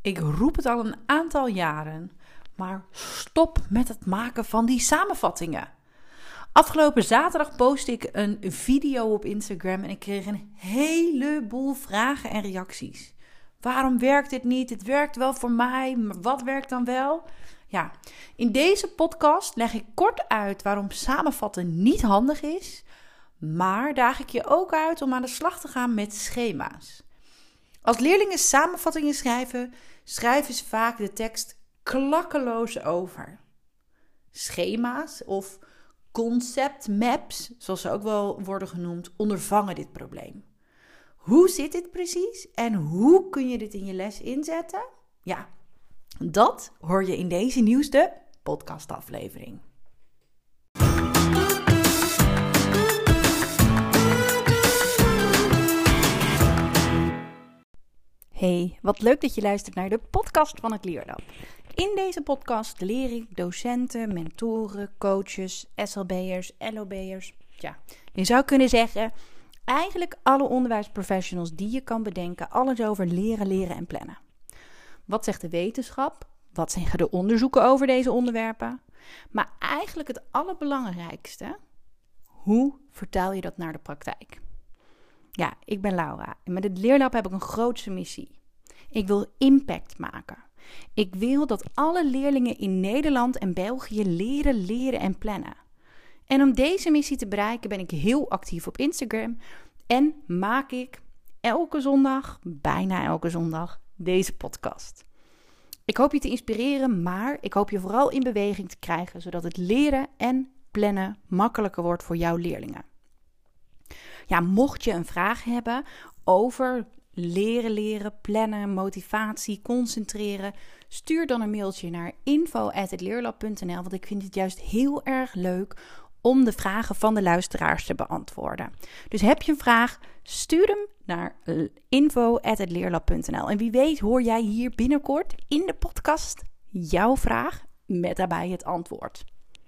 Ik roep het al een aantal jaren, maar stop met het maken van die samenvattingen. Afgelopen zaterdag postte ik een video op Instagram en ik kreeg een heleboel vragen en reacties. Waarom werkt dit niet? Het werkt wel voor mij, maar wat werkt dan wel? Ja, in deze podcast leg ik kort uit waarom samenvatten niet handig is, maar daag ik je ook uit om aan de slag te gaan met schema's. Als leerlingen samenvattingen schrijven ze vaak de tekst klakkeloos over. Schema's of concept maps, zoals ze ook wel worden genoemd, ondervangen dit probleem. Hoe zit dit precies en hoe kun je dit in je les inzetten? Ja, dat hoor je in deze nieuwste podcastaflevering. Hey, wat leuk dat je luistert naar de podcast van het Leerlab. In deze podcast leer ik docenten, mentoren, coaches, SLB'ers, LOB'ers. Ja, je zou kunnen zeggen, eigenlijk alle onderwijsprofessionals die je kan bedenken, alles over leren en plannen. Wat zegt de wetenschap? Wat zeggen de onderzoeken over deze onderwerpen? Maar eigenlijk het allerbelangrijkste, hoe vertaal je dat naar de praktijk? Ja, ik ben Laura en met het Leerlab heb ik een grootse missie. Ik wil impact maken. Ik wil dat alle leerlingen in Nederland en België leren en plannen. En om deze missie te bereiken ben ik heel actief op Instagram en maak ik bijna elke zondag, deze podcast. Ik hoop je te inspireren, maar ik hoop je vooral in beweging te krijgen, zodat het leren en plannen makkelijker wordt voor jouw leerlingen. Ja, mocht je een vraag hebben over leren, plannen, motivatie, concentreren, stuur dan een mailtje naar info@hetleerlab.nl, want ik vind het juist heel erg leuk om de vragen van de luisteraars te beantwoorden. Dus heb je een vraag, stuur hem naar info@hetleerlab.nl. En wie weet hoor jij hier binnenkort in de podcast jouw vraag met daarbij het antwoord.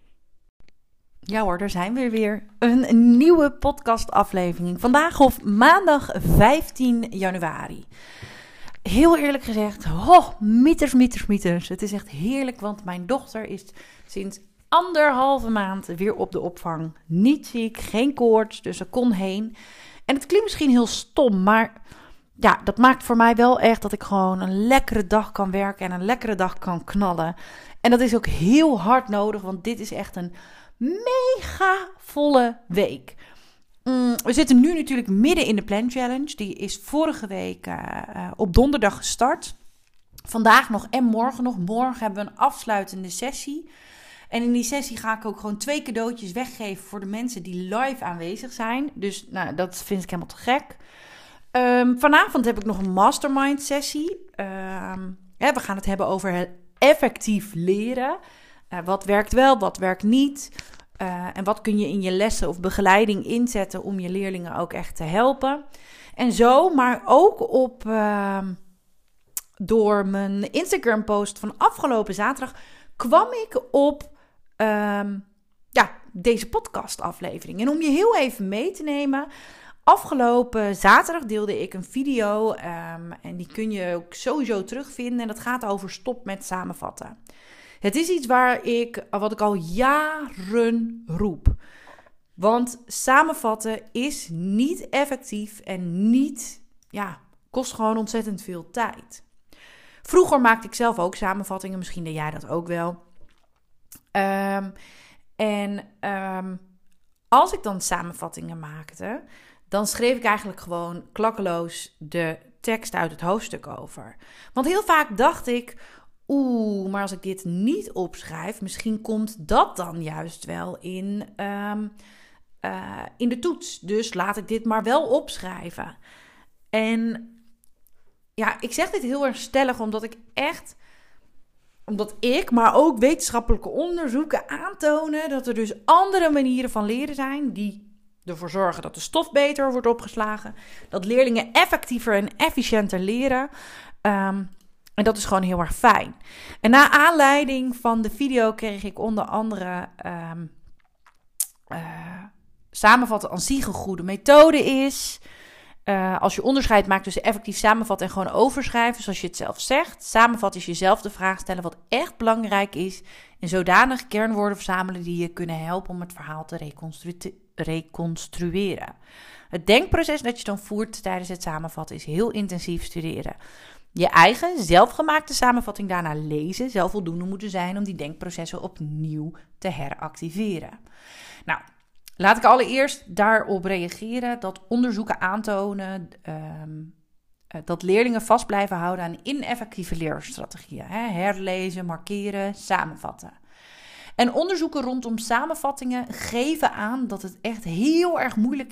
Ja hoor, daar zijn we weer. Een nieuwe podcastaflevering. Vandaag op maandag 15 januari. Heel eerlijk gezegd, mieters. Het is echt heerlijk, want mijn dochter is sinds 1,5 maand weer op de opvang. Niet ziek, geen koorts, dus ze kon heen. En het klinkt misschien heel stom, maar ja, dat maakt voor mij wel echt dat ik gewoon een lekkere dag kan werken en een lekkere dag kan knallen. En dat is ook heel hard nodig, want dit is echt een mega volle week. We zitten nu natuurlijk midden in de Plan Challenge. Die is vorige week op donderdag gestart. Vandaag nog en morgen nog. Morgen hebben we een afsluitende sessie. En in die sessie ga ik ook gewoon 2 cadeautjes weggeven voor de mensen die live aanwezig zijn. Dus nou, dat vind ik helemaal te gek. Vanavond heb ik nog een mastermind sessie. We gaan het hebben over het effectief leren. Wat werkt wel, wat werkt niet. En wat kun je in je lessen of begeleiding inzetten om je leerlingen ook echt te helpen. En zo, maar ook door mijn Instagram post van afgelopen zaterdag kwam ik op deze podcast aflevering. En om je heel even mee te nemen, afgelopen zaterdag deelde ik een video en die kun je ook sowieso terugvinden. En dat gaat over stop met samenvatten. Het is iets wat ik al jaren roep. Want samenvatten is niet effectief en kost gewoon ontzettend veel tijd. Vroeger maakte ik zelf ook samenvattingen, misschien deed jij dat ook wel. Als ik dan samenvattingen maakte, dan schreef ik eigenlijk gewoon klakkeloos de tekst uit het hoofdstuk over. Want heel vaak dacht ik, maar als ik dit niet opschrijf, misschien komt dat dan juist wel in de toets. Dus laat ik dit maar wel opschrijven. En ja, ik zeg dit heel erg stellig, omdat ik, maar ook wetenschappelijke onderzoeken aantonen dat er dus andere manieren van leren zijn die ervoor zorgen dat de stof beter wordt opgeslagen, dat leerlingen effectiever en efficiënter leren. En dat is gewoon heel erg fijn. En na aanleiding van de video kreeg ik onder andere samenvatten aan zich een goede methode is. Als je onderscheid maakt tussen effectief samenvatten en gewoon overschrijven, zoals je het zelf zegt. Samenvatten is jezelf de vraag stellen wat echt belangrijk is en zodanig kernwoorden verzamelen die je kunnen helpen om het verhaal te reconstrueren. Het denkproces dat je dan voert tijdens het samenvatten is heel intensief studeren. Je eigen zelfgemaakte samenvatting daarna lezen zal voldoende moeten zijn om die denkprocessen opnieuw te heractiveren. Nou, laat ik allereerst daarop reageren dat onderzoeken aantonen dat leerlingen vast blijven houden aan ineffectieve leerstrategieën. Herlezen, markeren, samenvatten. En onderzoeken rondom samenvattingen geven aan dat het echt heel erg moeilijk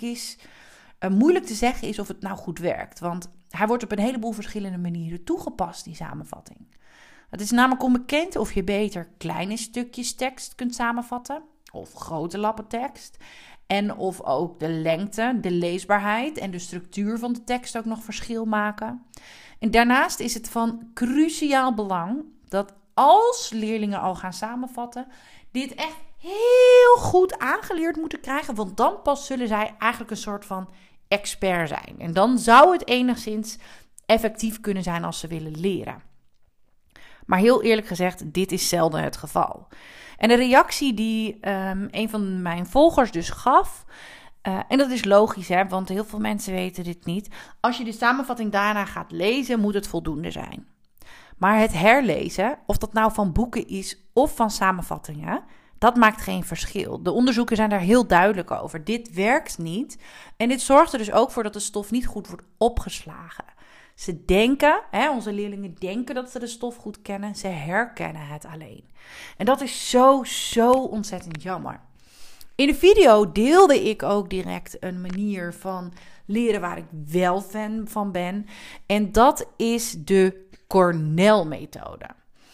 te zeggen is of het nou goed werkt. Want hij wordt op een heleboel verschillende manieren toegepast, die samenvatting. Het is namelijk onbekend of je beter kleine stukjes tekst kunt samenvatten of grote lappen tekst. En of ook de lengte, de leesbaarheid en de structuur van de tekst ook nog verschil maken. En daarnaast is het van cruciaal belang dat als leerlingen al gaan samenvatten, dit echt heel goed aangeleerd moeten krijgen. Want dan pas zullen zij eigenlijk een soort van expert zijn. En dan zou het enigszins effectief kunnen zijn als ze willen leren. Maar heel eerlijk gezegd, dit is zelden het geval. En de reactie die een van mijn volgers dus gaf, en dat is logisch, want heel veel mensen weten dit niet. Als je de samenvatting daarna gaat lezen, moet het voldoende zijn. Maar het herlezen, of dat nou van boeken is of van samenvattingen, dat maakt geen verschil. De onderzoeken zijn daar heel duidelijk over. Dit werkt niet. En dit zorgt er dus ook voor dat de stof niet goed wordt opgeslagen. Ze denken, onze leerlingen denken dat ze de stof goed kennen. Ze herkennen het alleen. En dat is zo ontzettend jammer. In de video deelde ik ook direct een manier van leren waar ik wel fan van ben. En dat is de Cornell-methode.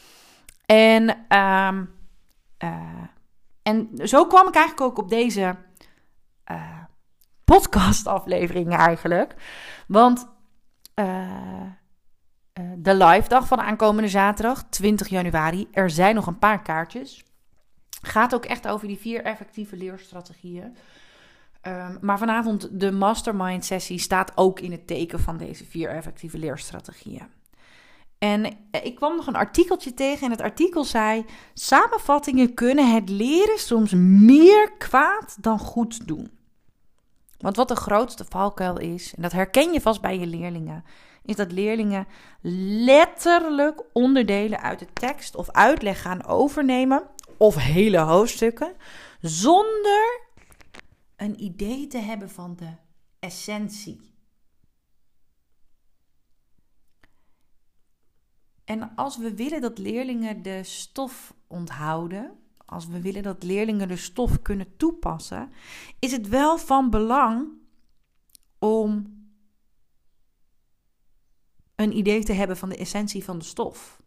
En zo kwam ik eigenlijk ook op deze podcastaflevering eigenlijk. Want de live dag van aankomende zaterdag, 20 januari, er zijn nog een paar kaartjes. Gaat ook echt over die 4 effectieve leerstrategieën. Maar vanavond de mastermind sessie staat ook in het teken van deze 4 effectieve leerstrategieën. En ik kwam nog een artikeltje tegen en het artikel zei: samenvattingen kunnen het leren soms meer kwaad dan goed doen. Want wat de grootste valkuil is, en dat herken je vast bij je leerlingen, is dat leerlingen letterlijk onderdelen uit de tekst of uitleg gaan overnemen, of hele hoofdstukken, zonder een idee te hebben van de essentie. En als we willen dat leerlingen de stof onthouden, als we willen dat leerlingen de stof kunnen toepassen, is het wel van belang om een idee te hebben van de essentie van de stof.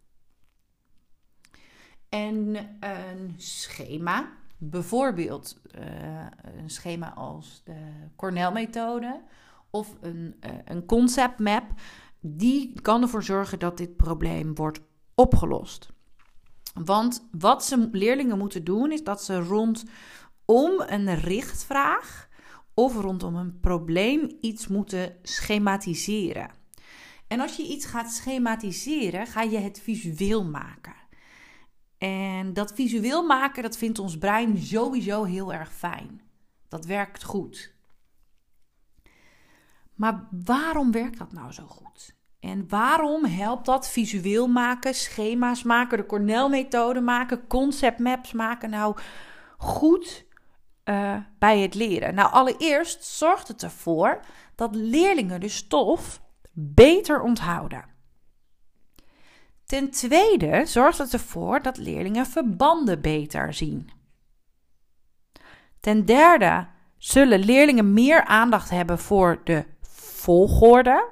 En een schema, bijvoorbeeld een schema als de Cornell-methode of een concept map, die kan ervoor zorgen dat dit probleem wordt opgelost. Want wat leerlingen moeten doen, is dat ze rondom een richtvraag of rondom een probleem iets moeten schematiseren. En als je iets gaat schematiseren, ga je het visueel maken. En dat visueel maken, dat vindt ons brein sowieso heel erg fijn. Dat werkt goed. Maar waarom werkt dat nou zo goed? En waarom helpt dat visueel maken, schema's maken, de Cornell-methode maken, concept maps maken nou goed bij het leren? Nou, allereerst zorgt het ervoor dat leerlingen de stof beter onthouden. Ten tweede zorgt het ervoor dat leerlingen verbanden beter zien. Ten derde zullen leerlingen meer aandacht hebben voor de volgorde.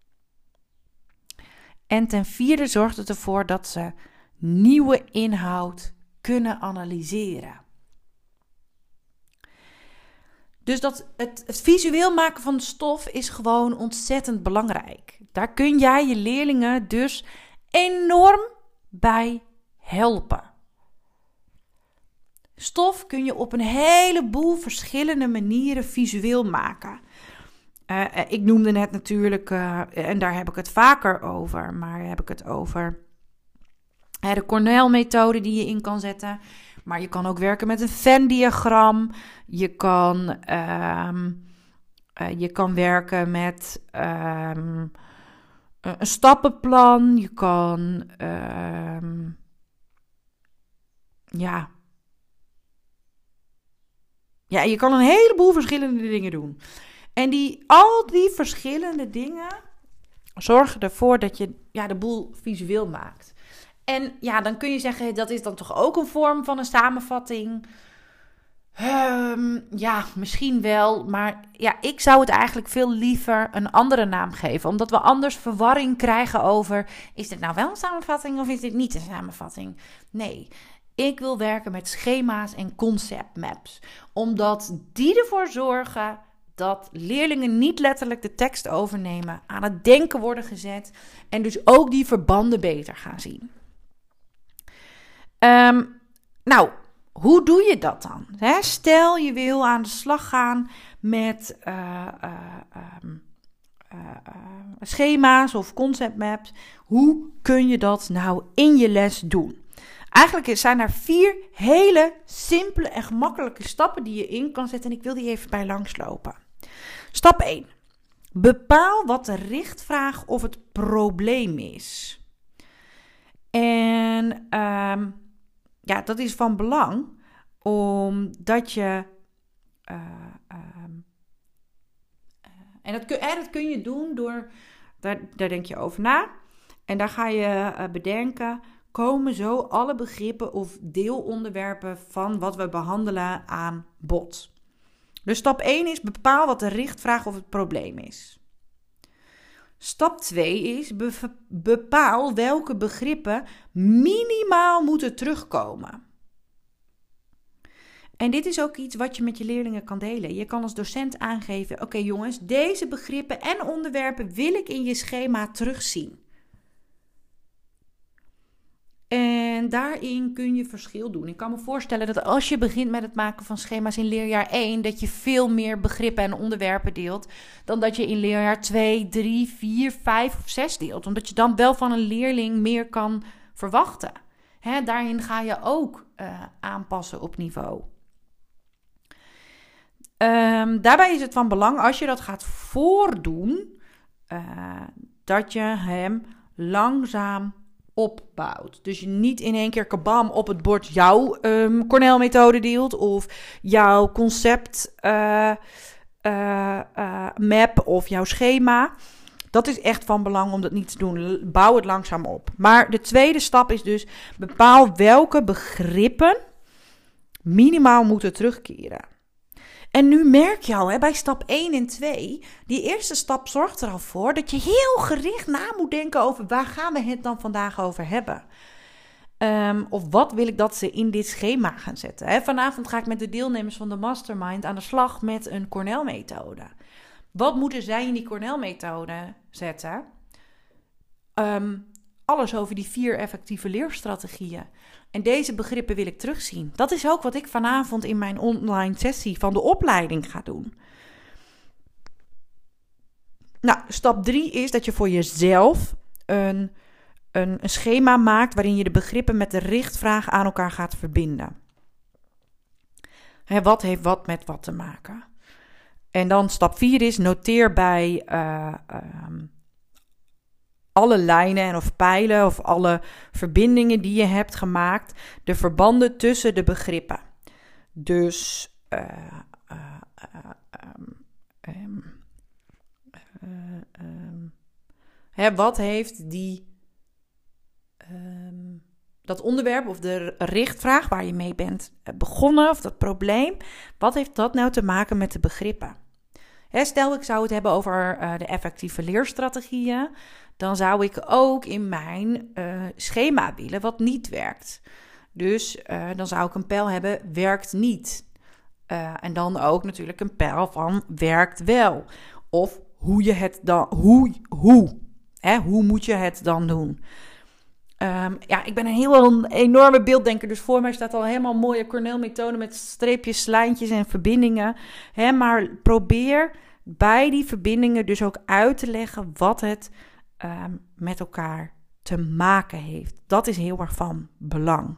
En ten vierde zorgt het ervoor dat ze nieuwe inhoud kunnen analyseren. Dus het visueel maken van de stof is gewoon ontzettend belangrijk. Daar kun jij je leerlingen dus enorm bij helpen. Stof kun je op een heleboel verschillende manieren visueel maken. Ik noemde net natuurlijk, en daar heb ik het vaker over, maar heb ik het over de Cornell-methode die je in kan zetten. Maar je kan ook werken met een Venn-diagram. Je kan werken met een stappenplan. Je kan je kan een heleboel verschillende dingen doen. En al die verschillende dingen zorgen ervoor dat je de boel visueel maakt. En dan kun je zeggen, dat is dan toch ook een vorm van een samenvatting? Misschien wel. Maar ik zou het eigenlijk veel liever een andere naam geven. Omdat we anders verwarring krijgen over, is dit nou wel een samenvatting of is dit niet een samenvatting? Nee, ik wil werken met schema's en concept maps. Omdat die ervoor zorgen dat leerlingen niet letterlijk de tekst overnemen, aan het denken worden gezet en dus ook die verbanden beter gaan zien. Hoe doe je dat dan? Stel je wil aan de slag gaan met schema's of concept maps. Hoe kun je dat nou in je les doen? Eigenlijk zijn er 4 hele simpele en gemakkelijke stappen die je in kan zetten. En ik wil die even bij langslopen. Stap 1. Bepaal wat de richtvraag of het probleem is. En dat is van belang, omdat je... dat kun je doen door... Daar denk je over na. En daar ga je bedenken, komen zo alle begrippen of deelonderwerpen van wat we behandelen aan bod. Dus stap 1 is, bepaal wat de richtvraag of het probleem is. Stap 2 is, bepaal welke begrippen minimaal moeten terugkomen. En dit is ook iets wat je met je leerlingen kan delen. Je kan als docent aangeven, oké jongens, deze begrippen en onderwerpen wil ik in je schema terugzien. En daarin kun je verschil doen. Ik kan me voorstellen dat als je begint met het maken van schema's in leerjaar 1... dat je veel meer begrippen en onderwerpen deelt dan dat je in leerjaar 2, 3, 4, 5 of 6 deelt. Omdat je dan wel van een leerling meer kan verwachten. Daarin ga je ook aanpassen op niveau. Daarbij is het van belang, als je dat gaat voordoen, dat je hem langzaam opbouwt. Dus je niet in één keer kabam op het bord jouw Cornell-methode deelt of jouw concept map of jouw schema. Dat is echt van belang om dat niet te doen. Bouw het langzaam op. Maar de tweede stap is dus, bepaal welke begrippen minimaal moeten terugkeren. En nu merk je al, bij stap 1 en 2, die eerste stap zorgt er al voor dat je heel gericht na moet denken over waar gaan we het dan vandaag over hebben. Of wat wil ik dat ze in dit schema gaan zetten. Vanavond ga ik met de deelnemers van de Mastermind aan de slag met een Cornell-methode. Wat moeten zij in die Cornell-methode zetten? Alles over die 4 effectieve leerstrategieën. En deze begrippen wil ik terugzien. Dat is ook wat ik vanavond in mijn online sessie van de opleiding ga doen. Stap 3 is dat je voor jezelf een schema maakt waarin je de begrippen met de richtvraag aan elkaar gaat verbinden. Wat heeft wat met wat te maken? En dan stap 4 is, noteer bij alle lijnen en of pijlen of alle verbindingen die je hebt gemaakt, de verbanden tussen de begrippen. Dus wat heeft dat onderwerp of de richtvraag waar je mee bent begonnen of dat probleem, wat heeft dat nou te maken met de begrippen? Stel ik zou het hebben over de effectieve leerstrategieën, dan zou ik ook in mijn schema willen wat niet werkt. Dus dan zou ik een pijl hebben, werkt niet. En dan ook natuurlijk een pijl van werkt wel. Of hoe je het dan, hoe moet je het dan doen? Ik ben een enorme beelddenker, dus voor mij staat al helemaal mooie Cornell-methode met streepjes, lijntjes en verbindingen. Maar probeer bij die verbindingen dus ook uit te leggen wat het met elkaar te maken heeft. Dat is heel erg van belang.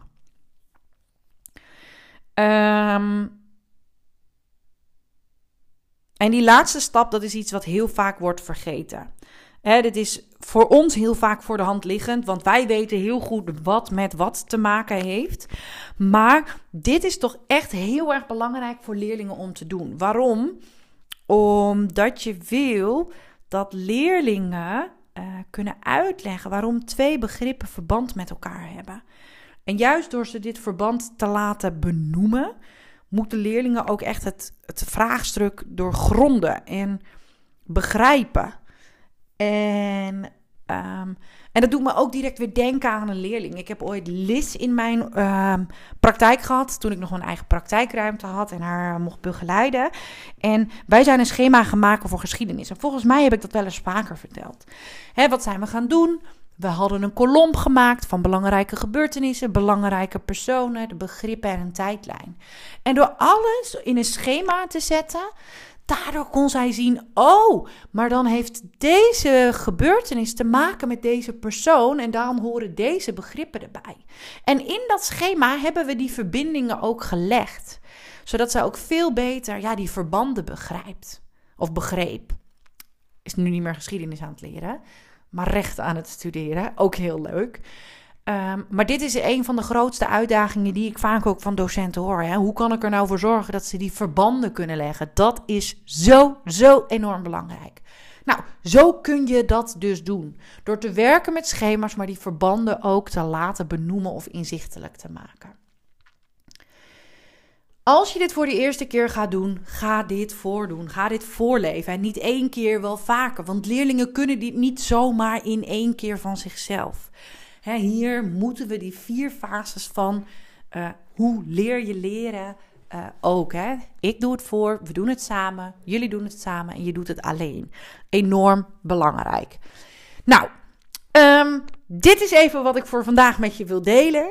En die laatste stap, dat is iets wat heel vaak wordt vergeten. Dit is voor ons heel vaak voor de hand liggend, want wij weten heel goed wat met wat te maken heeft. Maar dit is toch echt heel erg belangrijk voor leerlingen om te doen. Waarom? Omdat je wil dat leerlingen kunnen uitleggen waarom twee begrippen verband met elkaar hebben. En juist door ze dit verband te laten benoemen, moeten leerlingen ook echt het vraagstuk doorgronden en begrijpen. En dat doet me ook direct weer denken aan een leerling. Ik heb ooit Liz in mijn praktijk gehad, toen ik nog een eigen praktijkruimte had en haar mocht begeleiden. En wij zijn een schema gaan maken voor geschiedenis. En volgens mij heb ik dat wel eens vaker verteld. Wat zijn we gaan doen? We hadden een kolom gemaakt van belangrijke gebeurtenissen, belangrijke personen, de begrippen en een tijdlijn. En door alles in een schema te zetten, daardoor kon zij zien, maar dan heeft deze gebeurtenis te maken met deze persoon en dan horen deze begrippen erbij. En in dat schema hebben we die verbindingen ook gelegd, zodat zij ook veel beter die verbanden begrijpt of begreep. Is nu niet meer geschiedenis aan het leren, maar recht aan het studeren. Ook heel leuk. Maar dit is een van de grootste uitdagingen die ik vaak ook van docenten hoor. Hoe kan ik er nou voor zorgen dat ze die verbanden kunnen leggen? Dat is zo enorm belangrijk. Nou, zo kun je dat dus doen. Door te werken met schema's, maar die verbanden ook te laten benoemen of inzichtelijk te maken. Als je dit voor de eerste keer gaat doen, ga dit voordoen. Ga dit voorleven. En niet 1 keer, wel vaker. Want leerlingen kunnen dit niet zomaar in 1 keer van zichzelf. Hier moeten we die 4 fases van hoe leer je leren ook. Ik doe het voor, we doen het samen, jullie doen het samen en je doet het alleen. Enorm belangrijk. Nou, dit is even wat ik voor vandaag met je wil delen.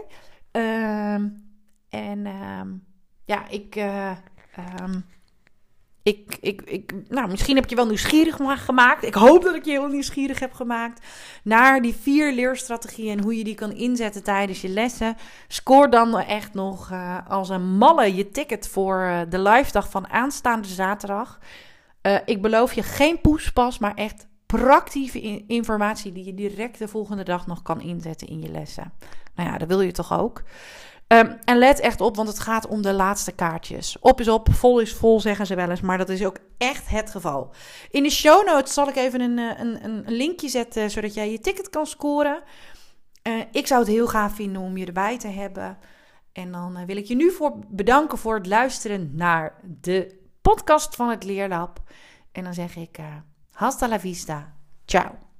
Misschien heb ik je wel nieuwsgierig gemaakt. Ik hoop dat ik je heel nieuwsgierig heb gemaakt naar die 4 leerstrategieën en hoe je die kan inzetten tijdens je lessen. Scoor dan echt nog als een malle je ticket voor de live dag van aanstaande zaterdag. Ik beloof je geen poespas, maar echt praktische informatie die je direct de volgende dag nog kan inzetten in je lessen. Nou ja, dat wil je toch ook? En let echt op, want het gaat om de laatste kaartjes. Op is op, vol is vol, zeggen ze wel eens. Maar dat is ook echt het geval. In de show notes zal ik even een linkje zetten, zodat jij je ticket kan scoren. Ik zou het heel gaaf vinden om je erbij te hebben. En dan wil ik je nu bedanken voor het luisteren naar de podcast van het Leerlab. En dan zeg ik hasta la vista. Ciao.